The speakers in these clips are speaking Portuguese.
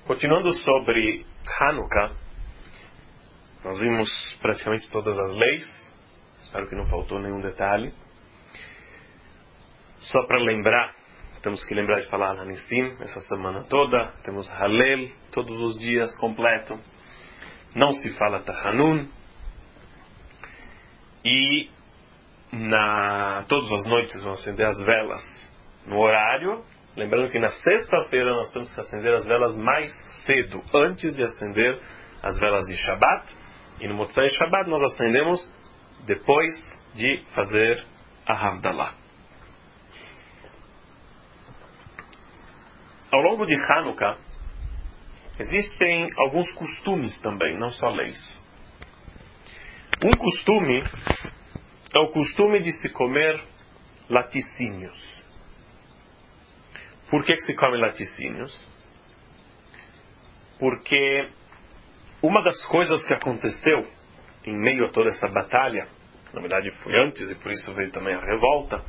Continuando sobre Hanukkah, nós vimos praticamente todas as leis. Espero que não faltou nenhum detalhe. Só para lembrar, temos que lembrar de falar Hanissim essa semana toda. Temos Halel todos os dias completo. Não se fala Tachanun. E todas as noites vão acender as velas no horário. Lembrando que na sexta-feira nós temos que acender as velas mais cedo, antes de acender as velas de Shabbat. E no Motzai Shabbat nós acendemos depois de fazer a Havdalah. Ao longo de Hanukkah, existem alguns costumes também, não só leis. Um costume é o costume de se comer laticínios. Por que se come laticínios? Porque uma das coisas que aconteceu em meio a toda essa batalha, na verdade foi antes e por isso veio também a revolta,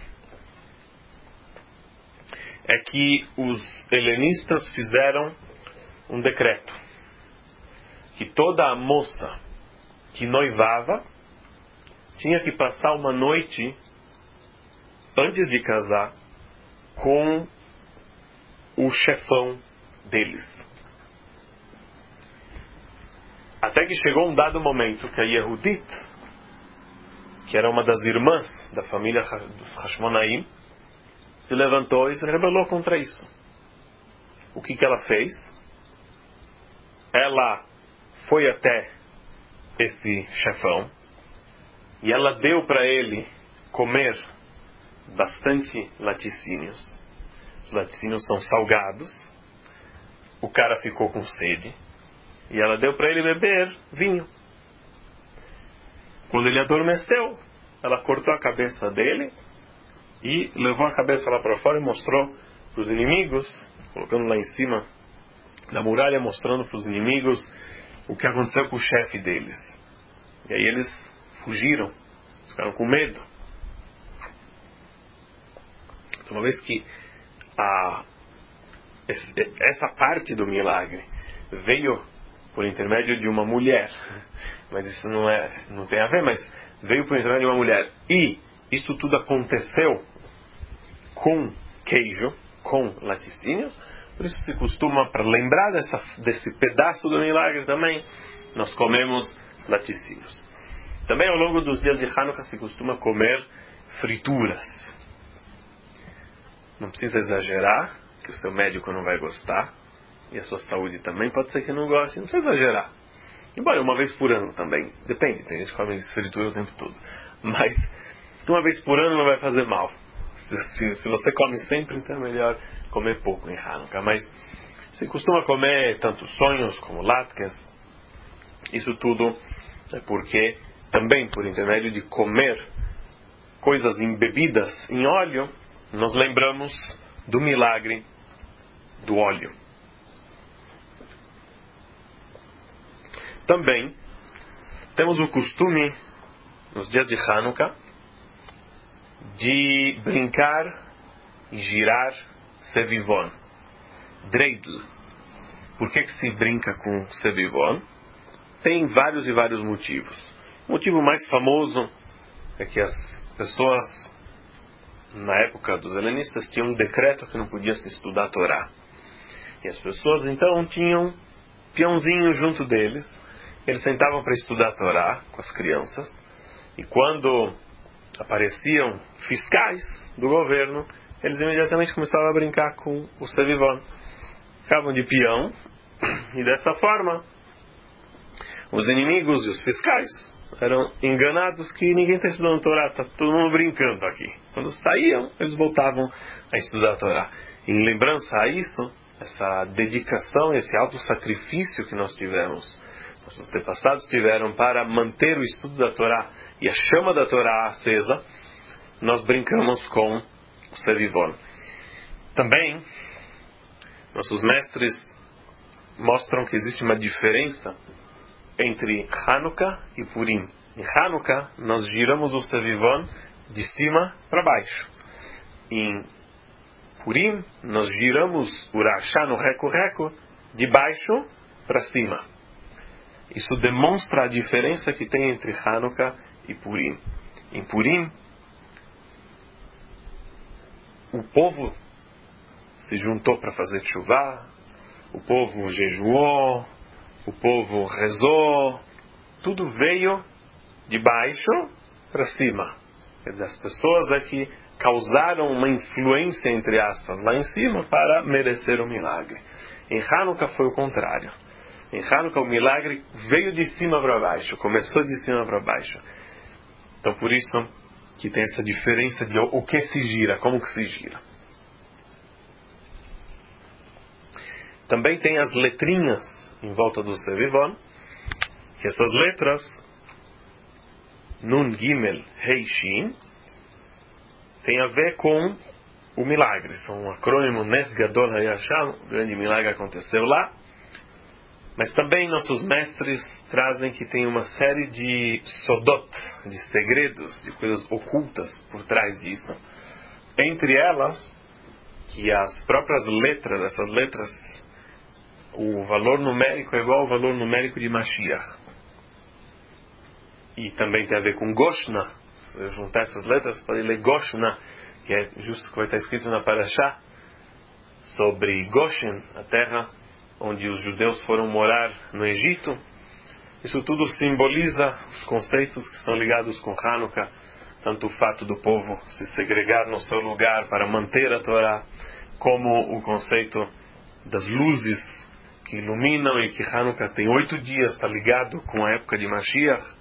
é que os helenistas fizeram um decreto que toda a moça que noivava tinha que passar uma noite antes de casar com o chefão deles. Até que chegou um dado momento que a Yehudit, que era uma das irmãs da família dos Hashmonaim, se levantou e se rebelou contra isso. O que ela fez? Ela foi até esse chefão e ela deu para ele comer bastante laticínios. Os laticínios são salgados. O cara ficou com sede e ela deu para ele beber vinho. Quando ele adormeceu, ela cortou a cabeça dele e levou a cabeça lá para fora e mostrou para os inimigos, colocando lá em cima da muralha, mostrando para os inimigos o que aconteceu com o chefe deles. E aí eles fugiram, ficaram com medo. Então, uma vez que essa parte do milagre veio por intermédio de uma mulher, mas isso não tem a ver, mas veio por intermédio de uma mulher, e isso tudo aconteceu com queijo, com laticínio, por isso se costuma, para lembrar desse pedaço do milagre também, nós comemos laticínios. Também ao longo dos dias de Hanukkah se costuma comer frituras. Não precisa exagerar, que o seu médico não vai gostar, e a sua saúde também pode ser que não goste, não precisa exagerar. Embora uma vez por ano também, depende, tem gente que come fritura o tempo todo, mas uma vez por ano não vai fazer mal. Se você come sempre, então é melhor comer pouco em Hanukkah. Mas se costuma comer tanto sonhos como latkes, isso tudo é porque também por intermédio de comer coisas embebidas em óleo, nós lembramos do milagre do óleo. Também temos o costume, nos dias de Hanukkah, de brincar e girar Sevivon, Dreidel. Por que se brinca com Sevivon? Tem vários e vários motivos. O motivo mais famoso é que as pessoas, na época dos helenistas, tinham um decreto que não podia se estudar a Torá. E as pessoas então tinham peãozinho junto deles. Eles sentavam para estudar a Torá com as crianças. E quando apareciam fiscais do governo, eles imediatamente começavam a brincar com o Sevivon. Ficavam de peão. E dessa forma, os inimigos e os fiscais eram enganados que ninguém está estudando a Torá, está todo mundo brincando aqui. Quando saíam, eles voltavam a estudar a Torá. Em lembrança a isso, essa dedicação, esse alto sacrifício que nós tivemos, nossos antepassados tiveram para manter o estudo da Torá e a chama da Torá acesa, nós brincamos com o Sevivon. Também, nossos mestres mostram que existe uma diferença entre Hanukkah e Purim. Em Hanukkah, nós giramos o Sevivon de cima para baixo. Em Purim, nós giramos o Rachá no reco-reco de baixo para cima. Isso demonstra a diferença que tem entre Hanukkah e Purim. Em Purim, o povo se juntou para fazer teshuvá, o povo jejuou, o povo rezou, tudo veio de baixo para cima. Quer dizer, as pessoas aqui causaram uma influência, entre aspas, lá em cima para merecer o milagre. Em Hanukkah foi o contrário. Em Hanukkah o milagre veio de cima para baixo, começou de cima para baixo. Então por isso que tem essa diferença de o que se gira, como que se gira. Também tem as letrinhas em volta do Sevivon, que essas letras, Nun, Gimel, Rei, Shin, tem a ver com o milagre. São um acrônimo Nes Gadol Hayasham, o grande milagre aconteceu lá. Mas também nossos mestres trazem que tem uma série de sodot, de segredos, de coisas ocultas por trás disso. Entre elas, que as próprias letras, essas letras, o valor numérico é igual ao valor numérico de Mashiach. E também tem a ver com Goshna. Se eu juntar essas letras, pode ler Goshna, que é justo o que vai estar escrito na Parashá, sobre Goshen, a terra onde os judeus foram morar no Egito. Isso tudo simboliza os conceitos que são ligados com Hanukkah, tanto o fato do povo se segregar no seu lugar para manter a Torá, como o conceito das luzes que iluminam, e que Hanukkah tem 8 dias, está ligado com a época de Mashiach.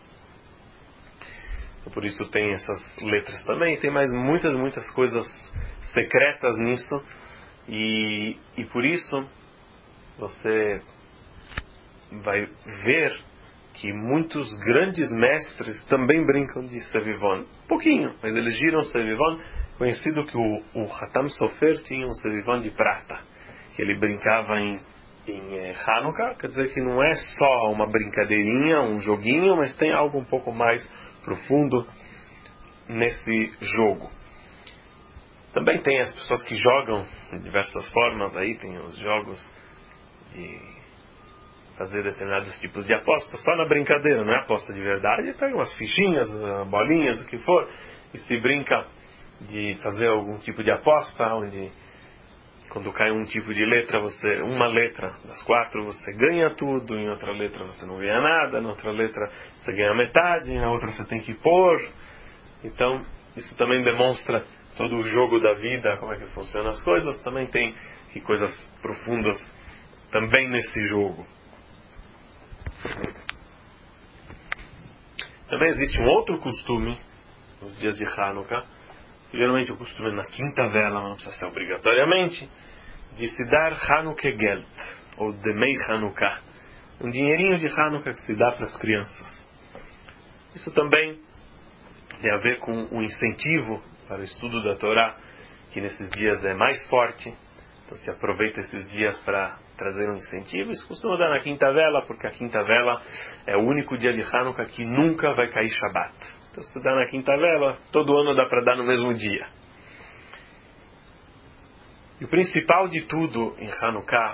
Por isso tem essas letras também. Tem mais muitas coisas secretas nisso, e por isso você vai ver que muitos grandes mestres também brincam de Sevivon. Pouquinho, mas eles giram Sevivon. Conhecido que o Hatam Sofer tinha um Sevivon de prata, que ele brincava em Hanukkah. Quer dizer que não é só uma brincadeirinha, um joguinho, mas tem algo um pouco mais profundo nesse jogo. Também tem as pessoas que jogam de diversas formas. Aí tem os jogos de fazer determinados tipos de apostas só na brincadeira, não é aposta de verdade. Pega umas fichinhas, bolinhas, o que for, e se brinca de fazer algum tipo de aposta, onde quando cai um tipo de letra, uma letra das 4 você ganha tudo, em outra letra você não ganha nada, na outra letra você ganha metade, na outra você tem que pôr. Então isso também demonstra todo o jogo da vida, como é que funcionam as coisas. Também tem coisas profundas também nesse jogo. Também existe um outro costume nos dias de Hanukkah. Geralmente o costume é na quinta vela, mas não precisa ser obrigatoriamente, de se dar Hanukkah Geld, ou Demei Hanukkah, um dinheirinho de Hanukkah que se dá para as crianças. Isso também tem a ver com o incentivo para o estudo da Torá, que nesses dias é mais forte. Então se aproveita esses dias para trazer um incentivo. Isso costuma dar na quinta vela, porque a quinta vela é o único dia de Hanukkah que nunca vai cair Shabbat. Então se dá na quinta vela, todo ano dá para dar no mesmo dia. E o principal de tudo em Hanukkah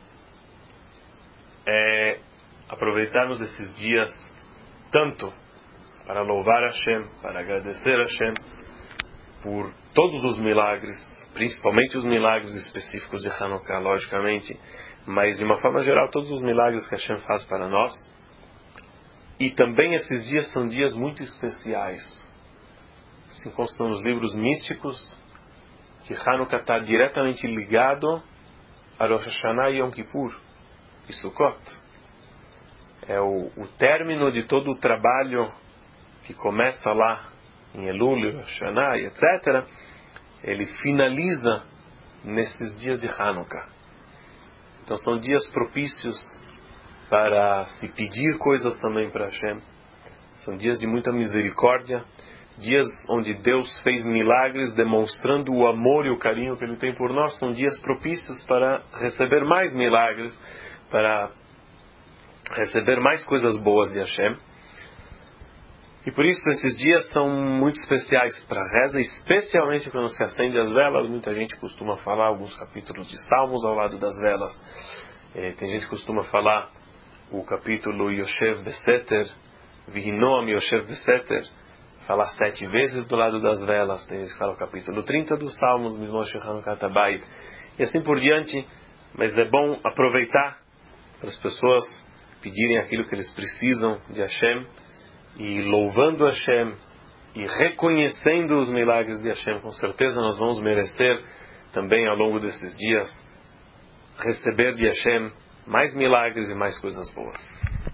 é aproveitarmos esses dias tanto para louvar Hashem, para agradecer Hashem por todos os milagres, principalmente os milagres específicos de Hanukkah, logicamente, mas de uma forma geral todos os milagres que Hashem faz para nós. E também esses dias são dias muito especiais. Assim constam nos livros místicos que Hanukkah está diretamente ligado a Rosh Hashanah e Yom Kippur e Sukkot. É o término de todo o trabalho que começa lá em Elul, Rosh Hashanah, etc. Ele finaliza nesses dias de Hanukkah. Então são dias propícios para se pedir coisas também para Hashem. São dias de muita misericórdia, dias onde Deus fez milagres demonstrando o amor e o carinho que Ele tem por nós. São dias propícios para receber mais milagres, para receber mais coisas boas de Hashem. E por isso esses dias são muito especiais para a reza, especialmente quando se acende as velas. Muita gente costuma falar alguns capítulos de Salmos ao lado das velas. Tem gente que costuma falar o capítulo Yoshev Beseter, Vihinoam Yoshev Beseter, falar 7 vezes do lado das velas. Tem gente que fala o capítulo 30 dos Salmos, Mizmor Hanukat Habayit, e assim por diante. Mas é bom aproveitar para as pessoas pedirem aquilo que eles precisam de Hashem, e louvando Hashem, e reconhecendo os milagres de Hashem. Com certeza nós vamos merecer também ao longo desses dias receber de Hashem mais milagres e mais coisas boas.